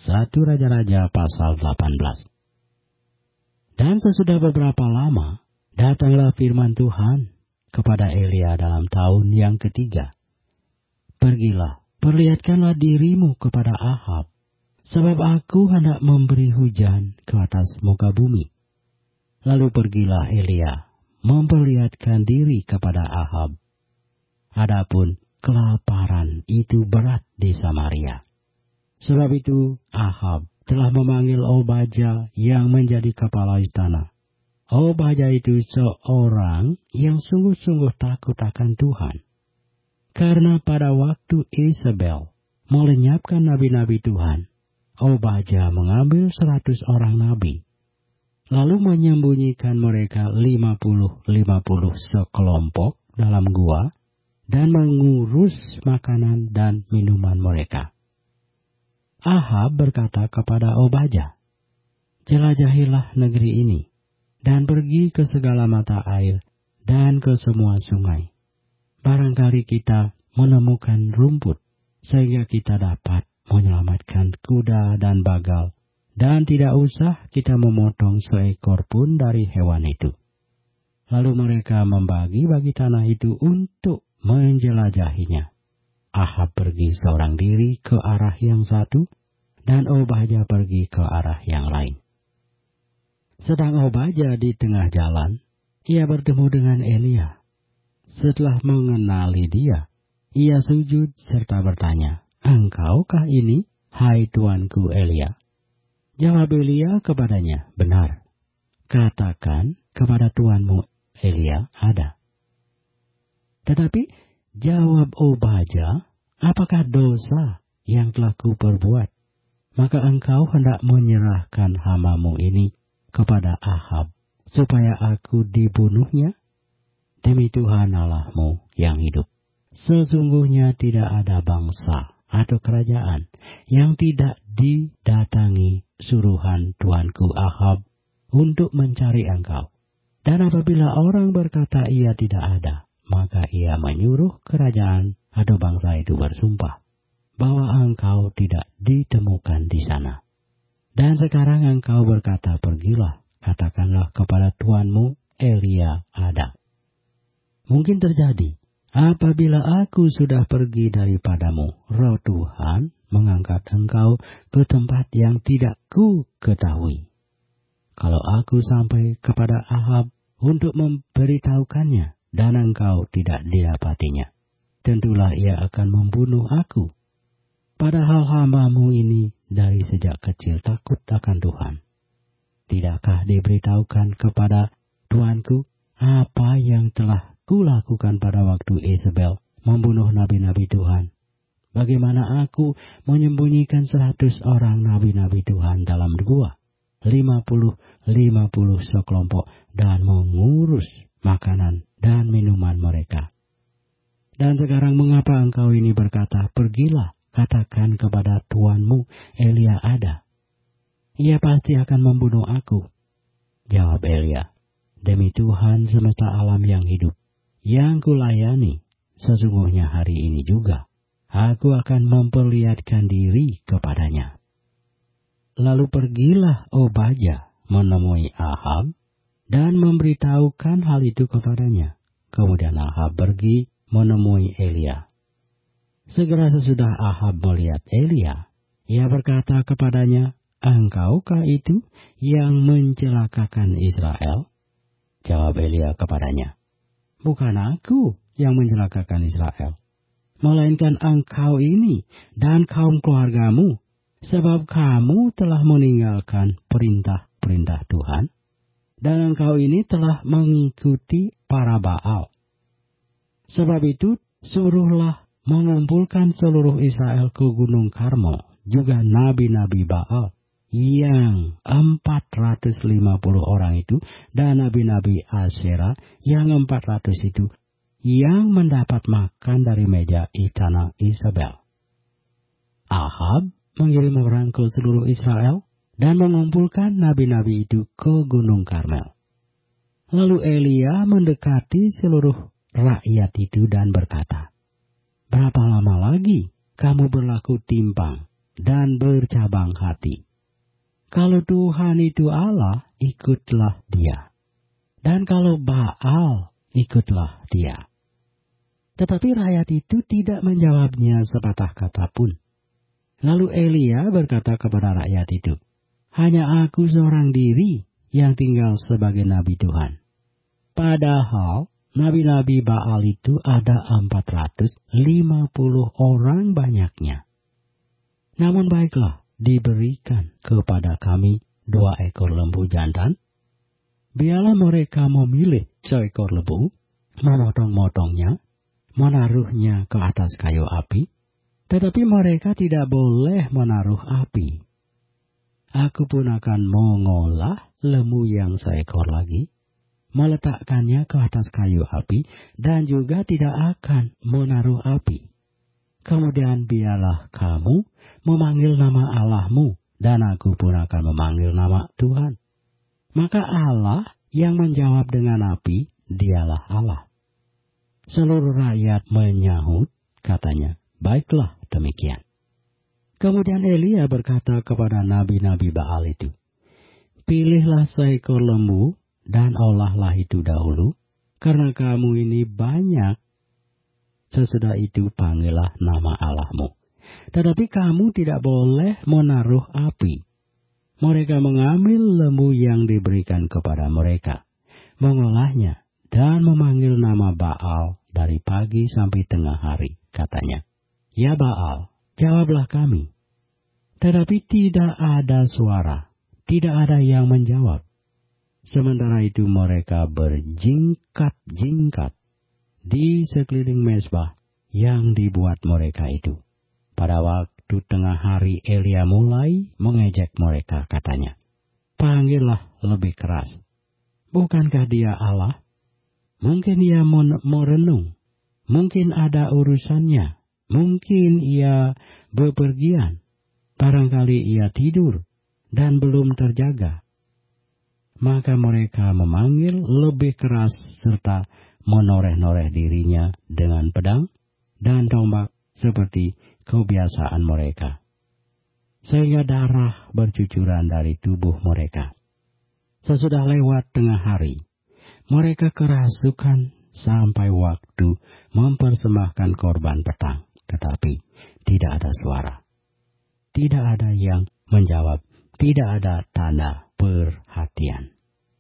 1 Raja-Raja pasal 18. Dan sesudah beberapa lama, datanglah firman Tuhan kepada Elia dalam tahun yang ketiga. Pergilah, perlihatkanlah dirimu kepada Ahab, sebab aku hendak memberi hujan ke atas muka bumi. Lalu pergilah Elia, memperlihatkan diri kepada Ahab. Adapun kelaparan itu berat di Samaria. Sebab itu Ahab telah memanggil Obadya yang menjadi kepala istana. Obadya itu seorang yang sungguh-sungguh takut akan Tuhan. Karena pada waktu Isabel melenyapkan nabi-nabi Tuhan, Obadya mengambil 100 orang nabi, lalu menyembunyikan mereka 50 sekelompok dalam gua dan mengurus makanan dan minuman mereka. Ahab berkata kepada Obadya, "Jelajahilah negeri ini, dan pergi ke segala mata air dan ke semua sungai. Barangkali kita menemukan rumput, sehingga kita dapat menyelamatkan kuda dan bagal, dan tidak usah kita memotong seekor pun dari hewan itu." Lalu mereka membagi-bagi tanah itu untuk menjelajahinya. Ahab pergi seorang diri ke arah yang satu, dan Obadya pergi ke arah yang lain. Sedang Obadya di tengah jalan, ia bertemu dengan Elia. Setelah mengenali dia, ia sujud serta bertanya, "Engkaukah ini, hai tuanku Elia?" Jawab Elia kepadanya, "Benar. Katakan kepada tuanmu Elia ada." Tetapi jawab Obadya, "Apakah dosa yang telah kuperbuat? Maka engkau hendak menyerahkan hamba-Mu ini kepada Ahab, supaya aku dibunuhnya? Demi Tuhan Allah-Mu yang hidup, sesungguhnya tidak ada bangsa atau kerajaan yang tidak didatangi suruhan tuanku Ahab untuk mencari engkau. Dan apabila orang berkata ia tidak ada, maka ia menyuruh kerajaan atau bangsa itu bersumpah bahwa engkau tidak ditemukan di sana. Dan sekarang engkau berkata, pergilah, katakanlah kepada tuanmu Elia ada. Mungkin terjadi, apabila aku sudah pergi daripadamu, Roh Tuhan mengangkat engkau ke tempat yang tidak ku ketahui. Kalau aku sampai kepada Ahab untuk memberitahukannya, dan engkau tidak didapatinya, tentulah ia akan membunuh aku. Padahal hamba-Mu ini dari sejak kecil takut akan Tuhan. Tidakkah diberitahukan kepada tuanku apa yang telah kulakukan pada waktu Isabel membunuh nabi-nabi Tuhan? Bagaimana aku menyembunyikan 100 orang nabi-nabi Tuhan dalam gua, 50 sekelompok, dan mengurus makanan dan minuman mereka. Dan sekarang mengapa engkau ini berkata, pergilah, katakan kepada tuanmu Elia ada. Ia pasti akan membunuh aku. Jawab Elia, demi Tuhan semesta alam yang hidup, yang kulayani, sesungguhnya hari ini juga aku akan memperlihatkan diri kepadanya. Lalu pergilah Obadya menemui Ahab dan memberitahukan hal itu kepadanya. Kemudian Ahab pergi menemui Elia. Segera sesudah Ahab melihat Elia, ia berkata kepadanya, engkaukah itu yang mencelakakan Israel? Jawab Elia kepadanya, bukan aku yang mencelakakan Israel, melainkan engkau ini dan kaum keluargamu, sebab kamu telah meninggalkan perintah-perintah Tuhan, dan engkau ini telah mengikuti para Baal. Sebab itu, suruhlah mengumpulkan seluruh Israel ke Gunung Karmel, juga nabi-nabi Baal, yang 450 orang itu, dan nabi-nabi Asyera yang 400 itu, yang mendapat makan dari meja istana Isabel. Ahab mengirim orang ke seluruh Israel dan mengumpulkan nabi-nabi itu ke Gunung Karmel. Lalu Elia mendekati seluruh rakyat itu dan berkata, berapa lama lagi kamu berlaku timpang dan bercabang hati. Kalau Tuhan itu Allah, ikutlah Dia. Dan kalau Baal, ikutlah dia. Tetapi rakyat itu tidak menjawabnya sepatah kata pun. Lalu Elia berkata kepada rakyat itu, hanya aku seorang diri yang tinggal sebagai nabi Tuhan. Padahal nabi-nabi Baal itu ada 450 orang banyaknya. Namun baiklah, diberikan kepada kami 2 ekor lembu jantan. Biarlah mereka memilih seekor lembu, memotong-motongnya, menaruhnya ke atas kayu api, tetapi mereka tidak boleh menaruh api. Aku pun akan mengolah lembu yang seekor lagi, meletakkannya ke atas kayu api, dan juga tidak akan menaruh api. Kemudian biarlah kamu memanggil nama Allahmu, dan aku pun akan memanggil nama Tuhan. Maka Allah yang menjawab dengan api, dialah Allah. Seluruh rakyat menyahut, katanya, baiklah demikian. Kemudian Elia berkata kepada nabi-nabi Baal itu, pilihlah seekor lembu dan olahlah itu dahulu, karena kamu ini banyak. Sesudah itu panggillah nama Allahmu. Tetapi kamu tidak boleh menaruh api. Mereka mengambil lembu yang diberikan kepada mereka, mengolahnya, dan memanggil nama Baal dari pagi sampai tengah hari, katanya. Ya Baal, jawablah kami. Tetapi tidak ada suara, tidak ada yang menjawab. Sementara itu mereka berjingkat-jingkat di sekeliling mezbah yang dibuat mereka itu. Pada waktu tengah hari Elia mulai mengejek mereka, katanya, panggillah lebih keras. Bukankah dia Allah? Mungkin ia merenung, mungkin ada urusannya, mungkin ia bepergian, barangkali ia tidur dan belum terjaga. Maka mereka memanggil lebih keras serta menoreh-noreh dirinya dengan pedang dan tombak seperti kebiasaan mereka, sehingga darah bercucuran dari tubuh mereka. Sesudah lewat tengah hari, mereka kerasukan sampai waktu mempersembahkan korban petang, tetapi tidak ada suara. Tidak ada yang menjawab, tidak ada tanda perhatian.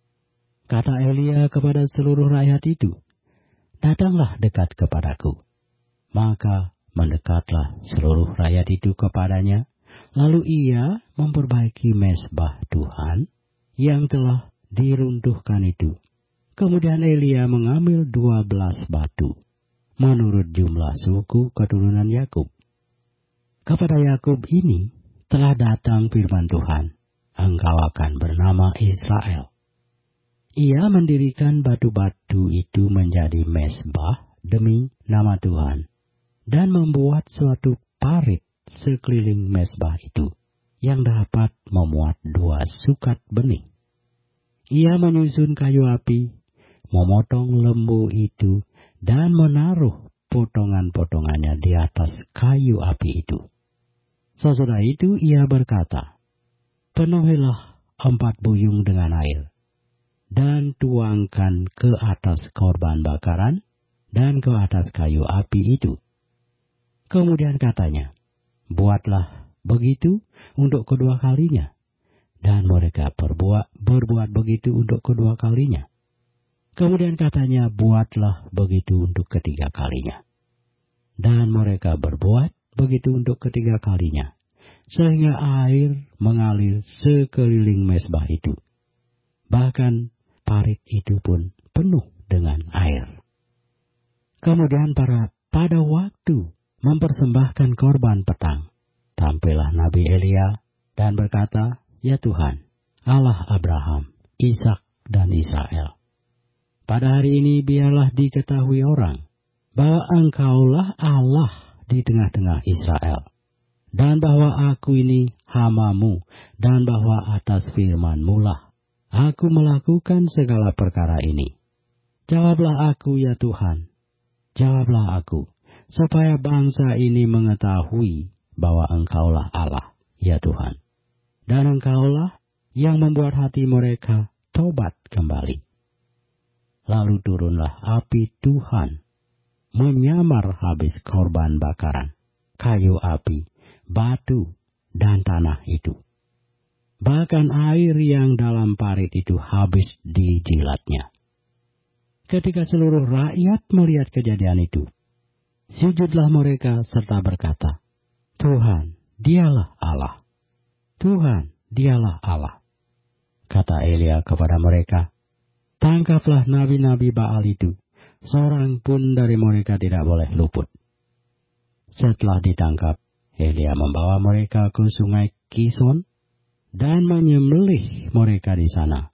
Kata Elia kepada seluruh rakyat itu, datanglah dekat kepadaku. Maka mendekatlah seluruh rakyat itu kepadanya, lalu ia memperbaiki mezbah Tuhan yang telah diruntuhkan itu. Kemudian Elia mengambil 12 batu, menurut jumlah suku keturunan Yakub. Kepada Yakub ini telah datang firman Tuhan, engkau akan bernama Israel. Ia mendirikan batu-batu itu menjadi mezbah demi nama Tuhan, dan membuat suatu parit sekeliling mezbah itu, yang dapat memuat 2 sukat benih. Ia menyusun kayu api, memotong lembu itu, dan menaruh potongan-potongannya di atas kayu api itu. Sesudah itu ia berkata, penuhilah 4 buyung dengan air, dan tuangkan ke atas korban bakaran, dan ke atas kayu api itu. Kemudian katanya, buatlah begitu untuk kedua kalinya. Dan mereka berbuat begitu untuk kedua kalinya. Kemudian katanya, buatlah begitu untuk ketiga kalinya. Dan mereka berbuat begitu untuk ketiga kalinya, sehingga air mengalir sekeliling mezbah itu. Bahkan parit itu pun penuh dengan air. Kemudian pada waktu mempersembahkan korban petang, tampillah Nabi Elia dan berkata, ya Tuhan, Allah Abraham, Ishak dan Israel. Pada hari ini biarlah diketahui orang bahwa engkaulah Allah di tengah-tengah Israel, dan bahwa aku ini hamamu, dan bahwa atas firman-Mu lah aku melakukan segala perkara ini. Jawablah aku ya Tuhan, jawablah aku, supaya bangsa ini mengetahui bahwa engkaulah Allah, ya Tuhan. Dan Engkaulah yang membuat hati mereka tobat kembali. Lalu turunlah api Tuhan, menyamar habis korban bakaran, kayu api, batu, dan tanah itu. Bahkan air yang dalam parit itu habis dijilatnya. Ketika seluruh rakyat melihat kejadian itu, sujudlah mereka serta berkata, Tuhan, dialah Allah. Tuhan, dialah Allah. Kata Elia kepada mereka, tangkaplah nabi-nabi Baal itu, seorang pun dari mereka tidak boleh luput. Setelah ditangkap, Elia membawa mereka ke sungai Kison dan menyembelih mereka di sana.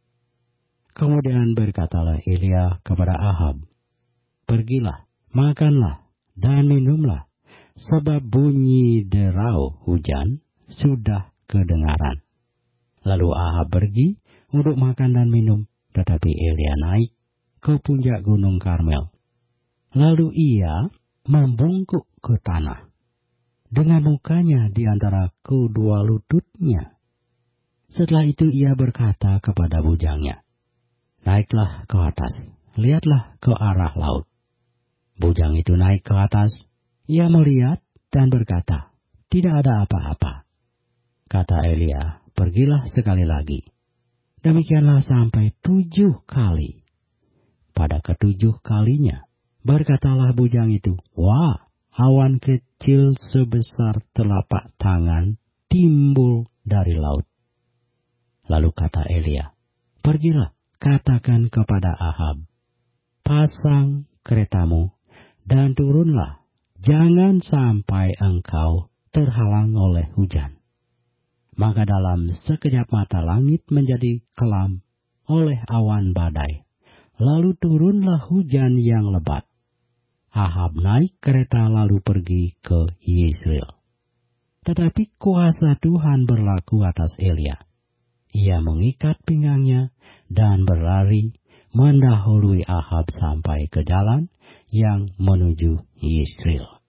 Kemudian berkatalah Elia kepada Ahab, pergilah, makanlah, dan minumlah, sebab bunyi derau hujan sudah kedengaran. Lalu Ahab pergi untuk makan dan minum, tetapi Elia naik ke puncak gunung Karmel. Lalu ia membungkuk ke tanah, dengan mukanya di antara kedua lututnya. Setelah itu ia berkata kepada bujangnya, naiklah ke atas, lihatlah ke arah laut. Bujang itu naik ke atas, ia melihat dan berkata, tidak ada apa-apa. Kata Elia, pergilah sekali lagi. Demikianlah sampai 7 kali. Pada ke-7 kalinya, berkatalah bujang itu, wah, awan kecil sebesar telapak tangan timbul dari laut. Lalu kata Elia, pergilah, katakan kepada Ahab, pasang keretamu dan turunlah, jangan sampai engkau terhalang oleh hujan. Maka dalam sekejap mata langit menjadi kelam oleh awan badai. Lalu turunlah hujan yang lebat. Ahab naik kereta lalu pergi ke Yezreel. Tetapi kuasa Tuhan berlaku atas Elia. Ia mengikat pinggangnya dan berlari mendahului Ahab sampai ke jalan yang menuju Yezreel.